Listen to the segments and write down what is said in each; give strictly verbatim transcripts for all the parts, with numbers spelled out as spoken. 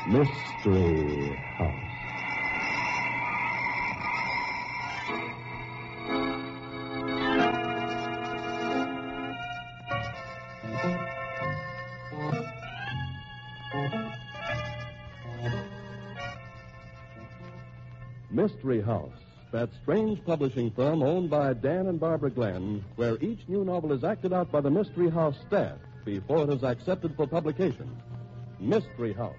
Mystery House. Mystery House, that strange publishing firm owned by Dan and Barbara Glenn, where each new novel is acted out by the Mystery House staff before it is accepted for publication. Mystery House.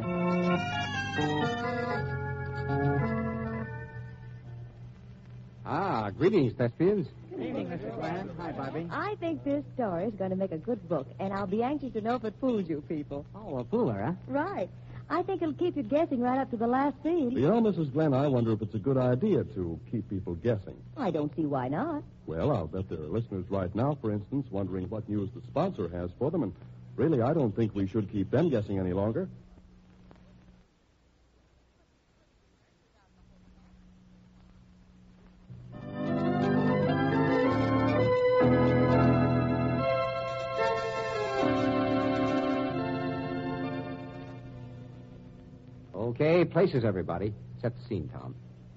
Ah, greetings, thespians. Good evening, Missus Glenn. Hi, Bobby. I think this story is going to make a good book, and I'll be anxious to know if it fools you people. Oh, a fooler, huh? Right. I think it'll keep you guessing right up to the last scene. You know, Missus Glenn, I wonder if it's a good idea to keep people guessing. I don't see why not. Well, I'll bet there are listeners right now, for instance, wondering what news the sponsor has for them, and really, I don't think we should keep them guessing any longer. Okay, places, everybody. Set the scene, Tom.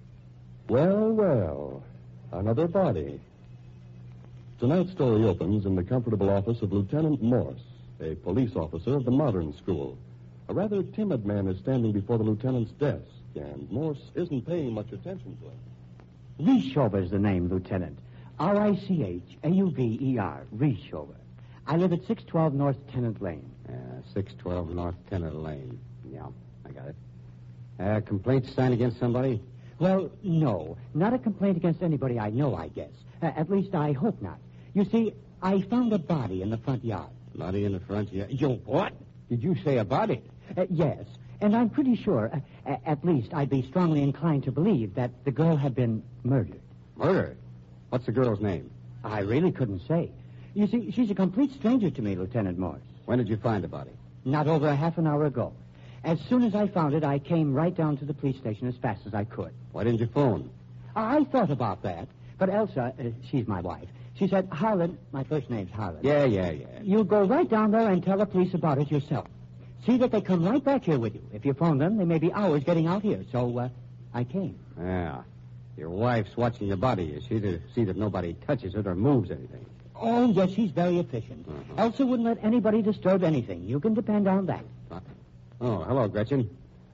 Well, well, another body. Tonight's story opens in the comfortable office of Lieutenant Morse, a police officer of the modern school. A rather timid man is standing before the lieutenant's desk, and Morse isn't paying much attention to him. Richover's the name, Lieutenant. R I C H A U V E R, Richover. I live at six twelve North Tennant Lane. Uh, six twelve North Tennant Lane. Yeah, I got it. Uh, complaint signed against somebody? Well, no. Not a complaint against anybody I know, I guess. Uh, at least I hope not. You see, I found a body in the front yard. Body in the front yard? You what? Did you say a body? Uh, yes. And I'm pretty sure, uh, at least I'd be strongly inclined to believe that the girl had been murdered. Murdered? What's the girl's name? I really couldn't say. You see, she's a complete stranger to me, Lieutenant Morse. When did you find the body? Not over a half an hour ago. As soon as I found it, I came right down to the police station as fast as I could. Why didn't you phone? I thought about that, but Elsa, uh, she's my wife, she said, Harlan, my first name's Harlan. Yeah, yeah, yeah. You go right down there and tell the police about it yourself. See that they come right back here with you. If you phone them, they may be hours getting out here, so uh, I came. Yeah. Your wife's watching your body, is she, to see that nobody touches it or moves anything? Oh, yes, she's very efficient. Uh-huh. Elsa wouldn't let anybody disturb anything. You can depend on that. Uh, Oh, hello, Gretchen.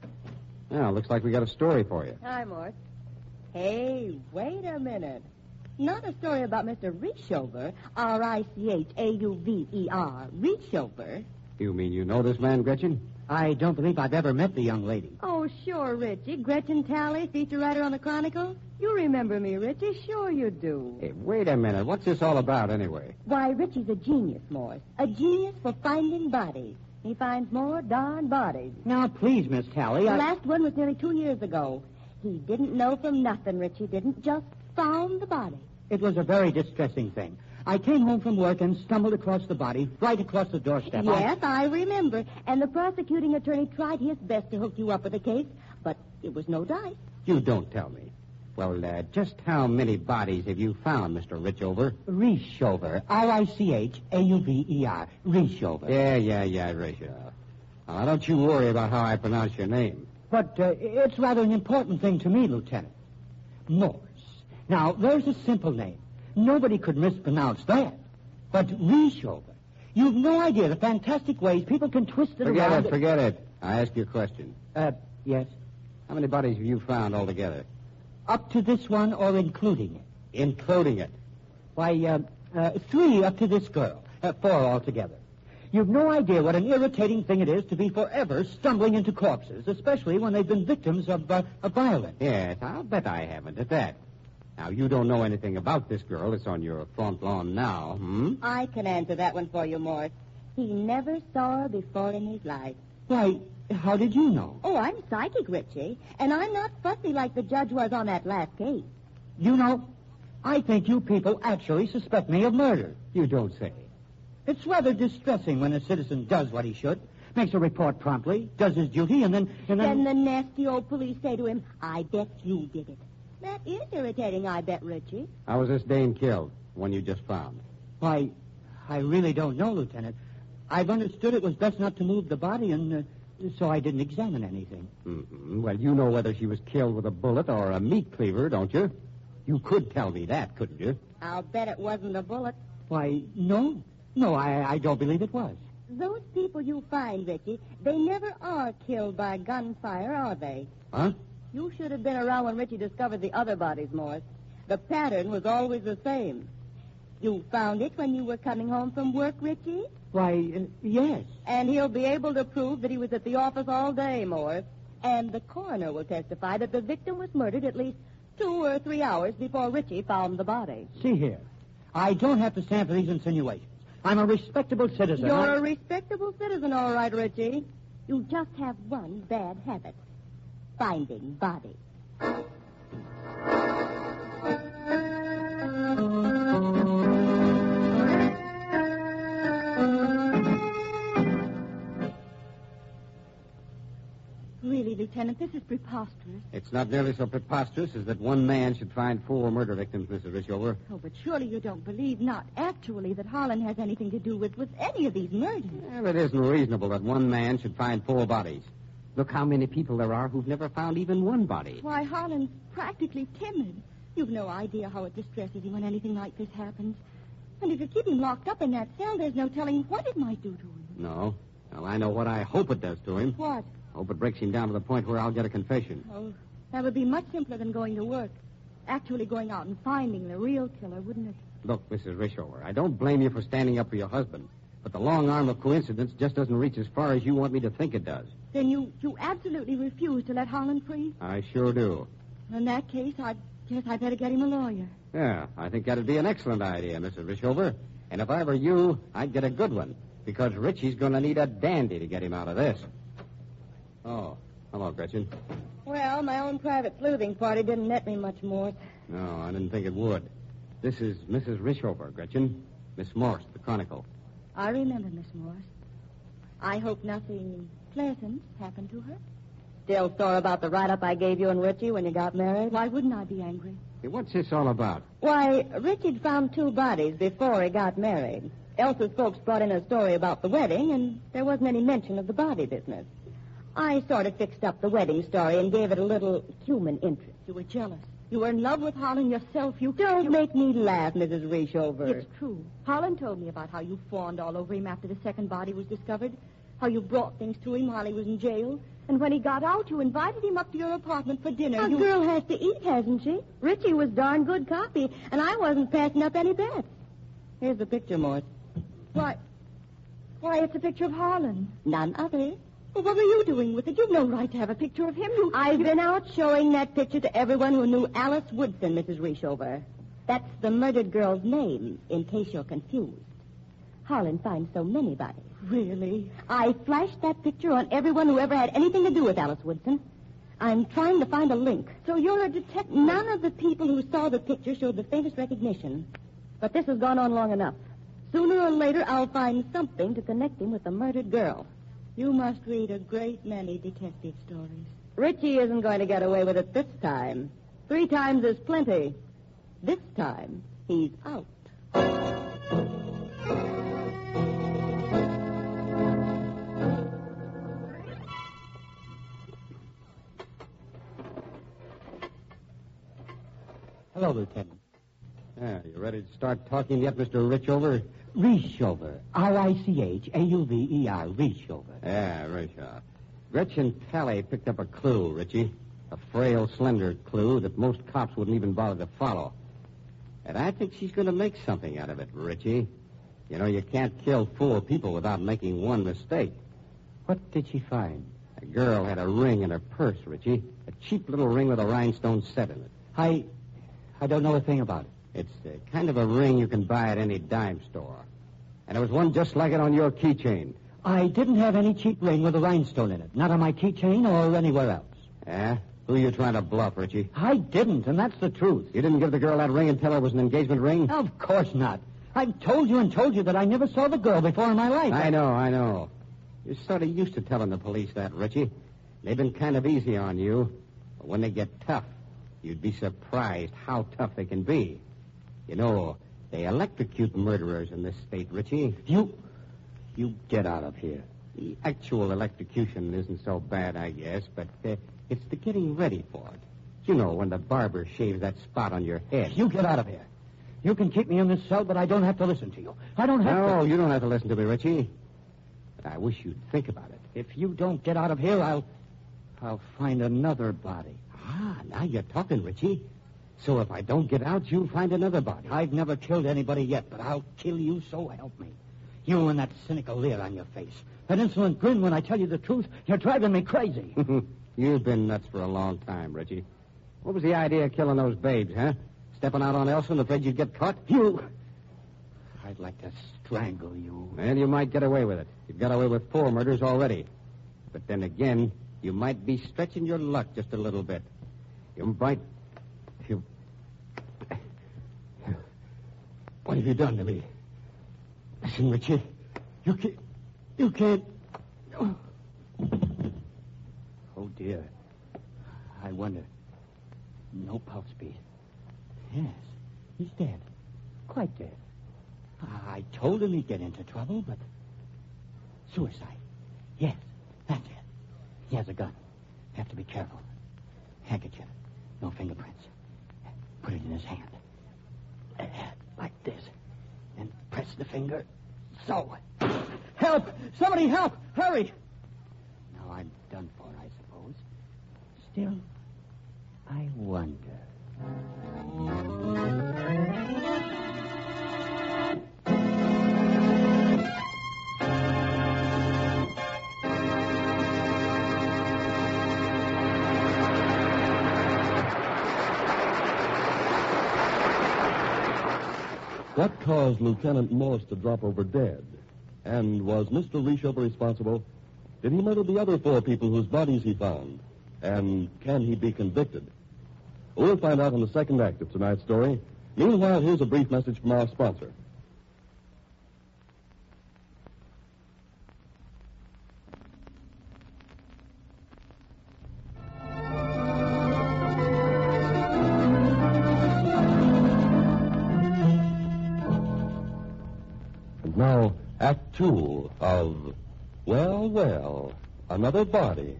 Now, looks like we got a story for you. Hi, Morse. Hey, wait a minute. Not a story about Mister Richover, R I C H A U V E R, Richover. You mean you know this man, Gretchen? I don't believe I've ever met the young lady. Oh, sure, Richie. Gretchen Talley, feature writer on the Chronicle. You remember me, Richie. Sure you do. Hey, wait a minute. What's this all about, anyway? Why, Richie's a genius, Morse. A genius for finding bodies. He finds more darn bodies. Now, please, Miss Talley, The I... last one was nearly two years ago. He didn't know from nothing, Richie didn't. Just found the body. It was a very distressing thing. I came home from work and stumbled across the body right across the doorstep. Yes, I... I remember. And the prosecuting attorney tried his best to hook you up with the case, but it was no dice. You don't tell me. Well, uh, just how many bodies have you found, Mister Richover? Richover. R I C H A U V E R. Richover. Yeah, yeah, yeah, Richover. Now, don't you worry about how I pronounce your name. But uh, it's rather an important thing to me, Lieutenant. Morse. Now, there's a simple name. Nobody could mispronounce that. But Richover. You've no idea the fantastic ways people can twist it Forget around. it, forget it. I ask you a question. Uh, yes. How many bodies have you found altogether? Up to this one or including it? Including it. Why, uh, uh, three up to this girl. Uh, four altogether. You've no idea what an irritating thing it is to be forever stumbling into corpses, especially when they've been victims of, uh, of violence. Yes, I'll bet I haven't at that. Now, you don't know anything about this girl that's on your front lawn now, hmm? I can answer that one for you, Morse. He never saw her before in his life. Why, how did you know? Oh, I'm psychic, Richie, and I'm not fussy like the judge was on that last case. You know, I think you people actually suspect me of murder. You don't say. It's rather distressing when a citizen does what he should, makes a report promptly, does his duty, and then... And then... then the nasty old police say to him, I bet you did it. That is irritating, I bet, Richie. How was this dame killed, one you just found? Why, I really don't know, Lieutenant. I've understood it was best not to move the body, and uh, so I didn't examine anything. Mm-hmm. Well, you know whether she was killed with a bullet or a meat cleaver, don't you? You could tell me that, couldn't you? I'll bet it wasn't a bullet. Why, no. No, I, I don't believe it was. Those people you find, Richie, they never are killed by gunfire, are they? Huh? You should have been around when Richie discovered the other bodies, Morris. The pattern was always the same. You found it when you were coming home from work, Richie? Why, uh, yes. And he'll be able to prove that he was at the office all day, Morris. And the coroner will testify that the victim was murdered at least two or three hours before Richie found the body. See here. I don't have to stand for these insinuations. I'm a respectable citizen. You're I... a respectable citizen, all right, Richie. You just have one bad habit. Finding bodies. Really, Lieutenant, this is preposterous. It's not nearly so preposterous as that one man should find four murder victims, Missus Rishover. Oh, but surely you don't believe, not actually, that Holland has anything to do with, with any of these murders. Well, it isn't reasonable that one man should find four bodies. Look how many people there are who've never found even one body. Why, Holland's practically timid. You've no idea how it distresses him when anything like this happens. And if you keep him locked up in that cell, there's no telling what it might do to him. No. Well, I know what I hope it does to him. What? I hope it breaks him down to the point where I'll get a confession. Oh, that would be much simpler than going to work. Actually going out and finding the real killer, wouldn't it? Look, Missus Rishover, I don't blame you for standing up for your husband. But the long arm of coincidence just doesn't reach as far as you want me to think it does. Then you, you absolutely refuse to let Holland free? I sure do. In that case, I guess I'd better get him a lawyer. Yeah, I think that'd be an excellent idea, Missus Rishover. And if I were you, I'd get a good one. Because Richie's going to need a dandy to get him out of this. Oh, hello, Gretchen. Well, my own private sleuthing party didn't net me much more. No, I didn't think it would. This is Missus Rishover, Gretchen. Miss Morse, the Chronicle. I remember, Miss Morse. I hope nothing pleasant happened to her. Still sore about the write-up I gave you and Richie when you got married? Why wouldn't I be angry? Hey, what's this all about? Why, Richie'd found two bodies before he got married. Elsa's folks brought in a story about the wedding, and there wasn't any mention of the body business. I sort of fixed up the wedding story and gave it a little human interest. You were jealous. You were in love with Holland yourself. You don't you... make me laugh, Missus Rishover. It's true. Holland told me about how you fawned all over him after the second body was discovered, how you brought things to him while he was in jail, and when he got out, you invited him up to your apartment for dinner. A you... girl has to eat, hasn't she? Richie was darn good copy, and I wasn't passing up any bets. Here's the picture, Morse. Why, why, it's a picture of Holland. None other. Well, what were you doing with it? You've no right to have a picture of him. You... I've been out showing that picture to everyone who knew Alice Woodson, Missus Rishover. That's the murdered girl's name, in case you're confused. Holland finds so many bodies. Really? I flashed that picture on everyone who ever had anything to do with Alice Woodson. I'm trying to find a link. So you're a detective? None of the people who saw the picture showed the faintest recognition. But this has gone on long enough. Sooner or later, I'll find something to connect him with the murdered girl. You must read a great many detective stories. Richie isn't going to get away with it this time. Three times is plenty. This time, he's out. Hello, Lieutenant. Yeah, you ready to start talking yet, Mister Rishover? Rishover. R I C H A U V E R. Rishover. Yeah, Rishover. Gretchen Talley picked up a clue, Richie. A frail, slender clue that most cops wouldn't even bother to follow. And I think she's going to make something out of it, Richie. You know, you can't kill four people without making one mistake. What did she find? A girl had a ring in her purse, Richie. A cheap little ring with a rhinestone set in it. I... I don't know a thing about it. It's the kind of a ring you can buy at any dime store. And there was one just like it on your keychain. I didn't have any cheap ring with a rhinestone in it. Not on my keychain or anywhere else. Yeah? Who are you trying to bluff, Richie? I didn't, and that's the truth. You didn't give the girl that ring and tell her it was an engagement ring? Of course not. I've told you and told you that I never saw the girl before in my life. I know, I know. You're sort of used to telling the police that, Richie. They've been kind of easy on you. But when they get tough, you'd be surprised how tough they can be. You know, they electrocute murderers in this state, Richie. You... You get out of here. The actual electrocution isn't so bad, I guess, but uh, it's the getting ready for it. You know, when the barber shaves that spot on your head. You get out of here. You can keep me in this cell, but I don't have to listen to you. I don't have No, to... you don't have to listen to me, Richie. But I wish you'd think about it. If you don't get out of here, I'll... I'll find another body. Ah, now you're talking, Richie. So if I don't get out, you'll find another body. I've never killed anybody yet, but I'll kill you, so help me. You and that cynical leer on your face. That insolent grin when I tell you the truth. You're driving me crazy. You've been nuts for a long time, Richie. What was the idea of killing those babes, huh? Stepping out on Elsa and afraid you'd get caught? You... I'd like to strangle you. Well, you might get away with it. You've got away with four murders already. But then again, you might be stretching your luck just a little bit. You might... You... What have you done to me? Listen, Richie. You can't... You can't... Oh, dear. I wonder. No pulse beat. Yes, he's dead. Quite dead. I told him he'd get into trouble, but... Suicide. Yes, that's it. He has a gun. Have to be careful. Handkerchief. No fingerprints. Put it in his hand. Uh, Like this. And press the finger. So. Help! Somebody help! Hurry! Now I'm done for, I suppose. Still, I wonder. What caused Lieutenant Morse to drop over dead? And was Mister Reshover responsible? Did he murder the other four people whose bodies he found? And can he be convicted? We'll find out in the second act of tonight's story. Meanwhile, here's a brief message from our sponsor. And now, Act Two of Well, Well, Another Body.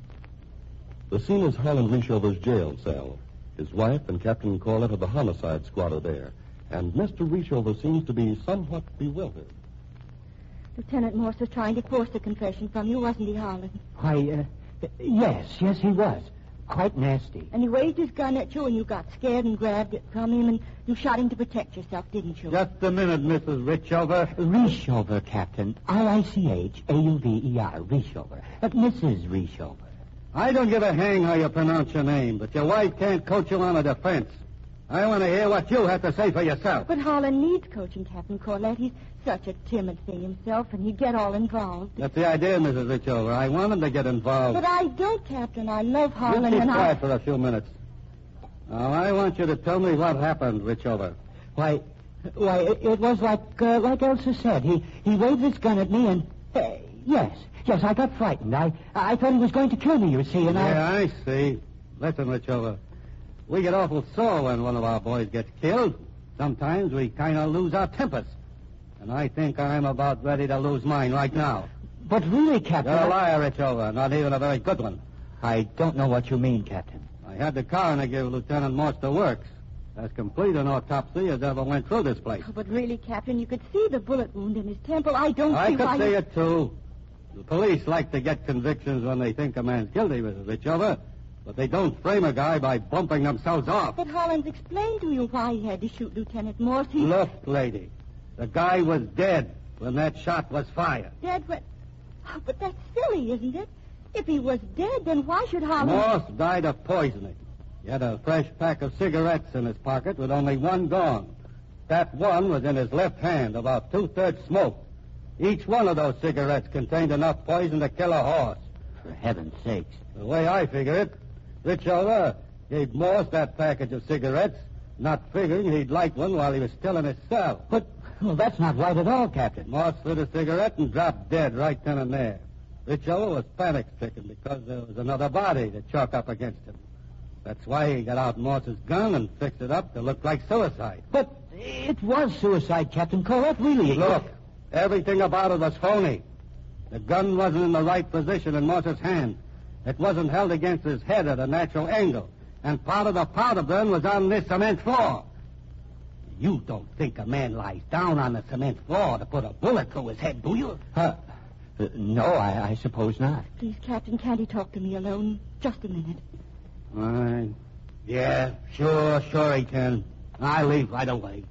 The scene is Harlan Reshover's jail cell. His wife and Captain Corlett of the homicide squad are there, and Mister Reshover seems to be somewhat bewildered. Lieutenant Morse was trying to force a confession from you, wasn't he, Harlan? Why, uh, yes, yes, he was. Quite nasty. And he waved his gun at you, and you got scared and grabbed it from him, and you shot him to protect yourself, didn't you? Just a minute, Missus Richover. Reshover, Captain. R I C H A U V E R, Reshover. Uh, Missus Reshover. I don't give a hang how you pronounce your name, but your wife can't coach you on a defense. I want to hear what you have to say for yourself. But Harlan needs coaching, Captain Corlett. He's such a timid thing himself, and he'd get all involved. That's the idea, Missus Richover. I want him to get involved. But I don't, Captain. I love Harlan, You keep and quiet I... for a few minutes. Now, I want you to tell me what happened, Richover. Why, why, it, it was like, uh, like Elsa said. He, he waved his gun at me, and, uh, yes, yes, I got frightened. I, I thought he was going to kill me, you see, and yeah, I... I see. Listen, Richover. We get awful sore when one of our boys gets killed. Sometimes we kind of lose our tempers. And I think I'm about ready to lose mine right now. But really, Captain... You're a I- liar, Richover. Not even a very good one. I don't know what you mean, Captain. I had the coroner give Lieutenant Morse the works. As complete an autopsy as ever went through this place. Oh, but really, Captain, you could see the bullet wound in his temple. I don't I see could why... see you- it, too. The police like to get convictions when they think a man's guilty, Missus Richover. But they don't frame a guy by bumping themselves off. But Holland's explained to you why he had to shoot Lieutenant Morse. He... Look, lady, the guy was dead when that shot was fired. Dead when... Oh, but that's silly, isn't it? If he was dead, then why should Holland... Morse died of poisoning. He had a fresh pack of cigarettes in his pocket with only one gone. That one was in his left hand, about two-thirds smoked. Each one of those cigarettes contained enough poison to kill a horse. For heaven's sakes. The way I figure it, Richover gave Morse that package of cigarettes, not figuring he'd light one while he was still in his cell. But, well, that's not right at all, Captain. Morse lit a cigarette and dropped dead right then and there. Richover was panic-stricken because there was another body to chalk up against him. That's why he got out Morse's gun and fixed it up to look like suicide. But it was suicide, Captain Corlett, really. Look, everything about it was phony. The gun wasn't in the right position in Morse's hand. It wasn't held against his head at a natural angle. And part of the powder burn was on this cement floor. You don't think a man lies down on the cement floor to put a bullet through his head, do you? Uh, uh, no, I, I suppose not. Please, Captain, can't he talk to me alone? Just a minute. All right. Yeah, sure, sure he can. I'll leave right away.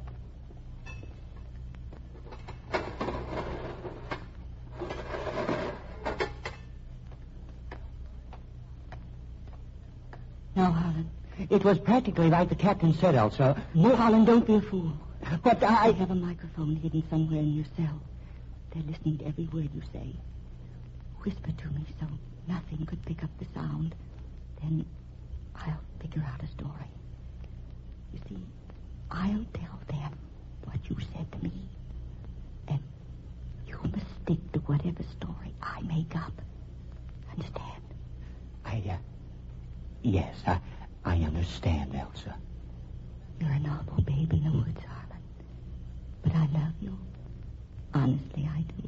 Now, Holland, it was practically like the captain said, Elsa. No, Holland, don't be a fool. But I... I have a microphone hidden somewhere in your cell. They're listening to every word you say. Whisper to me so nothing could pick up the sound. Then I'll figure out a story. You see, I'll tell them what you said to me. And you must stick to whatever story I make up. Understand? I, uh... Yes, I, I understand, Elsa. You're an awful babe in the woods, Harlan. But I love you. Honestly, I do.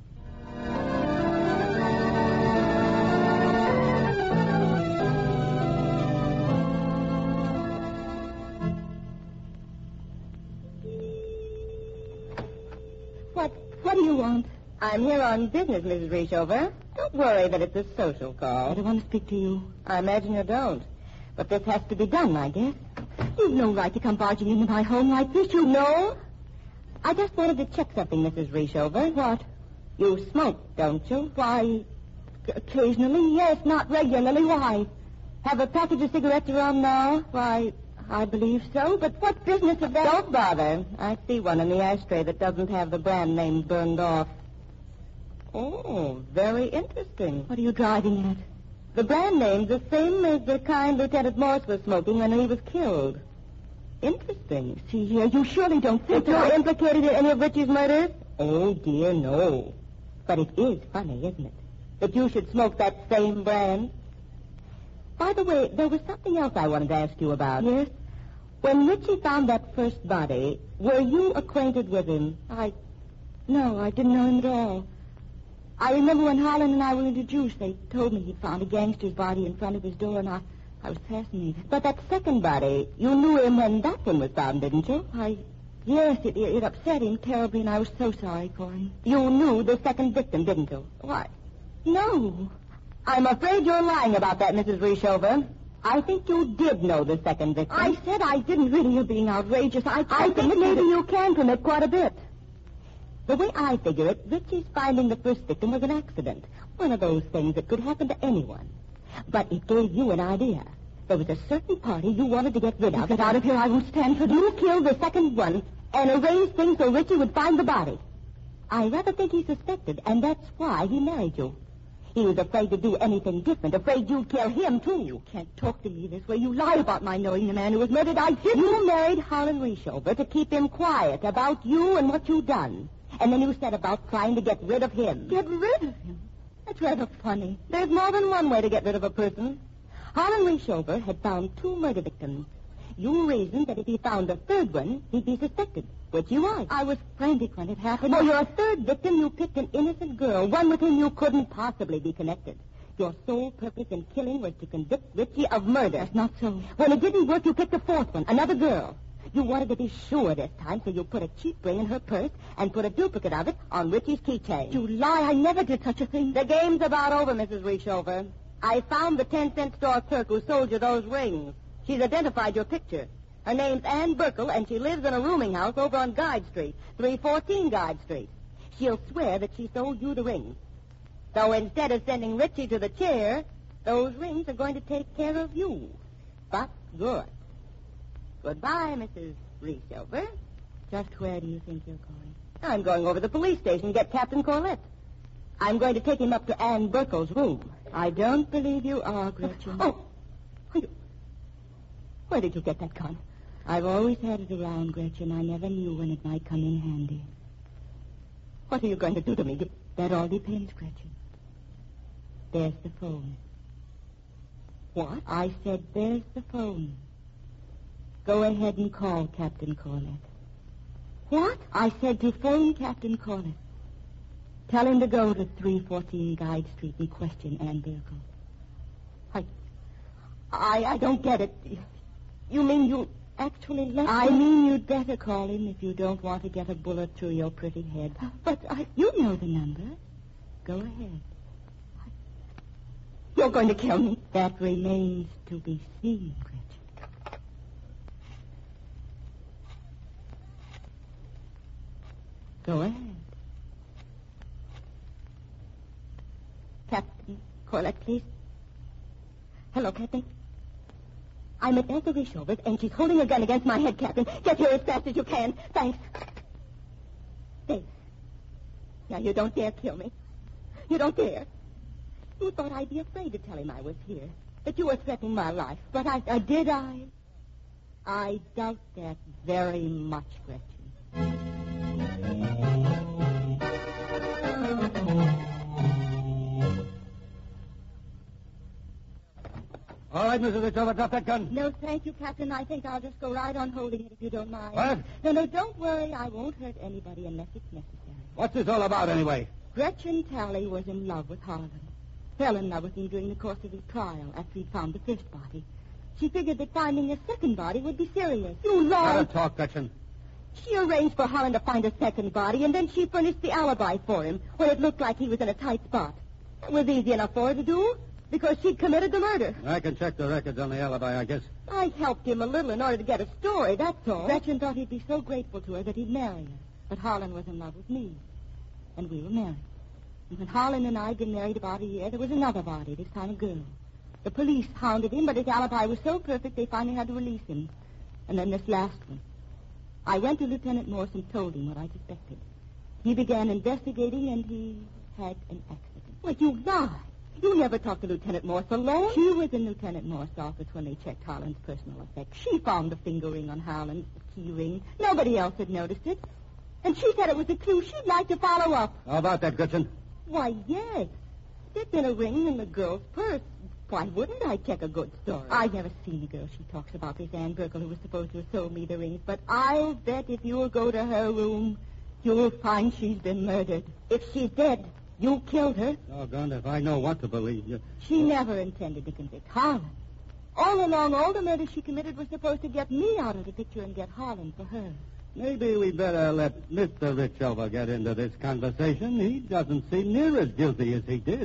What, what do you want? I'm here on business, Missus Reeshover. Don't worry that it's a social call. I don't want to speak to you. I imagine you don't. But this has to be done, I guess. You've no right to come barging into my home like this. You No? I just wanted to check something, Missus Reeshover. What? You smoke, don't you? Why, occasionally, yes, not regularly. Why? Have a package of cigarettes around now? Why, I believe so, but what business of that... Don't bother. I see one in the ashtray that doesn't have the brand name burned off. Oh, very interesting. What are you driving at? The brand name's the same as the kind Lieutenant Morse was smoking when he was killed. Interesting. See here, you surely don't think That that you're I... implicated in any of Richie's murders? Oh, dear, no. But it is funny, isn't it? That you should smoke that same brand. By the way, there was something else I wanted to ask you about. Yes? When Richie found that first body, were you acquainted with him? I... No, I didn't know him at all. I remember when Harlan and I were introduced, they told me he'd found a gangster's body in front of his door, and I, I was fascinated. But that second body, you knew him when that one was found, didn't you? I... Yes, it, it, it upset him terribly, and I was so sorry for him. You knew the second victim, didn't you? Why? No. I'm afraid you're lying about that, Missus Reeshover. I think you did know the second victim. I said I didn't really. You're being outrageous. I, I think maybe you can commit quite a bit. The way I figure it, Richie's finding the first victim was an accident. One of those things that could happen to anyone. But it gave you an idea. There was a certain party you wanted to get rid of. Get out of here. I won't stand for this. You killed the second one and arranged things so Richie would find the body. I rather think he suspected, and that's why he married you. He was afraid to do anything different, afraid you'd kill him, too. You can't talk to me this way. You lie about my knowing the man who was murdered. I didn't. You married Harlan Reeshover to keep him quiet about you and what you'd done. And then you set about trying to get rid of him. Get rid of him? That's rather funny. There's more than one way to get rid of a person. Harlan Reeshover had found two murder victims. You reasoned that if he found a third one, he'd be suspected, which you are. I was frantic when it happened. For your third victim, you picked an innocent girl, one with whom you couldn't possibly be connected. Your sole purpose in killing was to convict Richie of murder. That's not so. When it didn't work, you picked a fourth one, another girl. You wanted to be sure this time, so you put a cheap ring in her purse and put a duplicate of it on Richie's keychain. You lie. I never did such a thing. The game's about over, Missus Reeshover. I found the ten-cent store clerk who sold you those rings. She's identified your picture. Her name's Ann Burkle, and she lives in a rooming house over on Guide Street, three fourteen Guide Street. She'll swear that she sold you the rings. So instead of sending Richie to the chair, those rings are going to take care of you. But good. Goodbye, Missus Reeshover. Just where do you think you're going? I'm going over to the police station to get Captain Corlett. I'm going to take him up to Ann Burkle's room. I don't believe you are, Gretchen. Oh, where did you get that gun? I've always had it around, Gretchen. I never knew when it might come in handy. What are you going to do to me? That all depends, Gretchen. There's the phone. What? I said there's the phone. Go ahead and call Captain Corlett. What? I said to phone Captain Corlett. Tell him to go to three fourteen Guide Street and question Ann Burkle. I, I, I don't get it. You mean you actually left I him? mean you'd better call him if you don't want to get a bullet through your pretty head. But I, you know the number. Go ahead. You're going to kill me? That remains to be seen, Gretchen. Go ahead. Captain Corlett, please. Hello, Captain. I'm at Ethel Rishover's, and she's holding a gun against my head, Captain. Get here as fast as you can. Thanks. There. Now, you don't dare kill me. You don't dare. You thought I'd be afraid to tell him I was here, that you were threatening my life. But I, uh, did I? I doubt that very much, Gretchen. All right, Missus Richover, drop that gun. No, thank you, Captain. I think I'll just go right on holding it if you don't mind. What? No, no, don't worry. I won't hurt anybody unless it's necessary. What's this all about, anyway? Gretchen Talley was in love with Harlan. Fell in love with him during the course of his trial after he'd found the first body. She figured that finding a second body would be serious. You How lie. to talk, Gretchen. She arranged for Harlan to find a second body, and then she furnished the alibi for him when it looked like he was in a tight spot. It was easy enough for her to do, because she'd committed the murder. I can check the records on the alibi, I guess. I helped him a little in order to get a story, that's all. Gretchen thought he'd be so grateful to her that he'd marry her. But Harlan was in love with me, and we were married. And when Harlan and I had been married about a year, there was another body, this time a girl. The police hounded him, but his alibi was so perfect they finally had to release him. And then this last one. I went to Lieutenant Morse and told him what I suspected. He began investigating, and he had an accident. Well, you lie. You never talked to Lieutenant Morse alone. She was in Lieutenant Morse's office when they checked Harlan's personal effects. She found the finger ring on Harlan's key ring. Nobody else had noticed it. And she said it was a clue she'd like to follow up. How about that, Gretchen? Why, yes. There's been a ring in the girl's purse. Why wouldn't I check a good story? I've never seen the girl she talks about, this Ann Burkle, who was supposed to have sold me the rings. But I'll bet if you'll go to her room, you'll find she's been murdered. If she's dead, you killed her. Doggone, if I know what to believe. You... She never intended to convict Harlan. All along, all the murders she committed were supposed to get me out of the picture and get Harlan for her. Maybe we better let Mister Richover get into this conversation. He doesn't seem near as guilty as he did.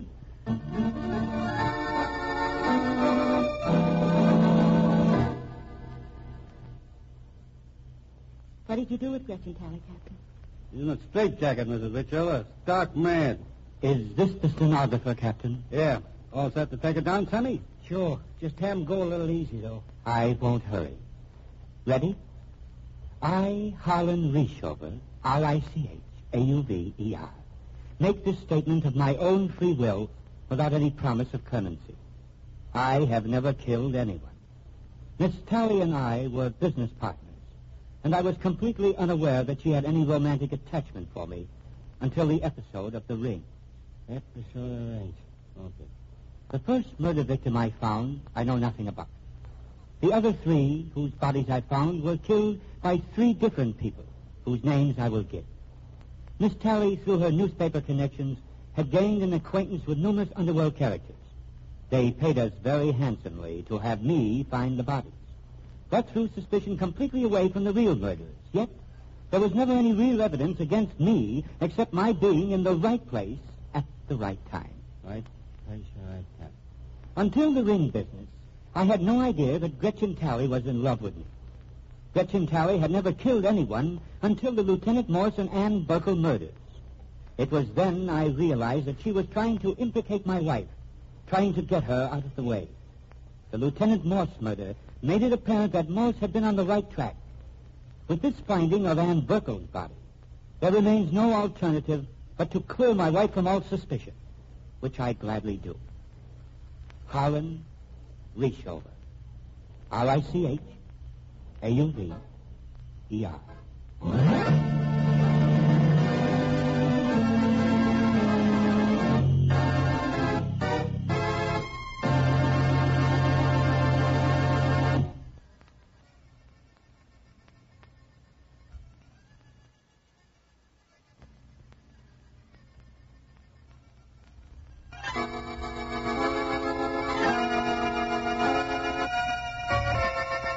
What did you do with Gretchen Talley, Captain? He's in a straitjacket, Missus Richover. Stark mad. Is this the stenographer, Captain? Yeah. All set to take it down, Sonny? Sure. Just have him go a little easy, though. I won't hurry. Ready? I, Harlan Rishover, R I C H, A U V E R, make this statement of my own free will without any promise of clemency. I have never killed anyone. Miss Talley and I were business partners, and I was completely unaware that she had any romantic attachment for me until the episode of the ring. Episode of the ring. Okay. The first murder victim I found, I know nothing about. The other three, whose bodies I found, were killed by three different people, whose names I will give. Miss Talley, through her newspaper connections, had gained an acquaintance with numerous underworld characters. They paid us very handsomely to have me find the bodies, but threw suspicion completely away from the real murderers. Yet, there was never any real evidence against me except my being in the right place at the right time. Right place, right time. Until the ring business, I had no idea that Gretchen Talley was in love with me. Gretchen Talley had never killed anyone until the Lieutenant Morse and Ann Burkle murders. It was then I realized that she was trying to implicate my wife, trying to get her out of the way. The Lieutenant Morse murder made it apparent that Morse had been on the right track. With this finding of Ann Burkle's body, there remains no alternative but to clear my wife from all suspicion, which I gladly do. Harlan Rishover, R I C H, A U V, E R.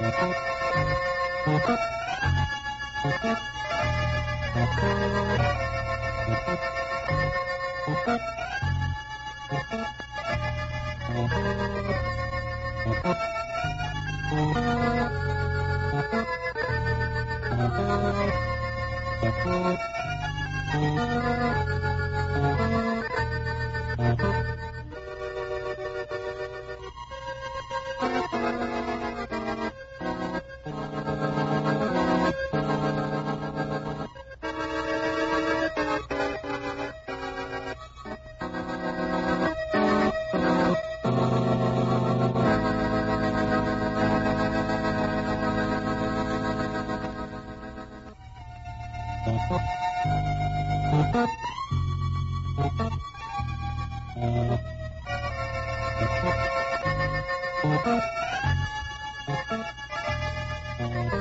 Thank you.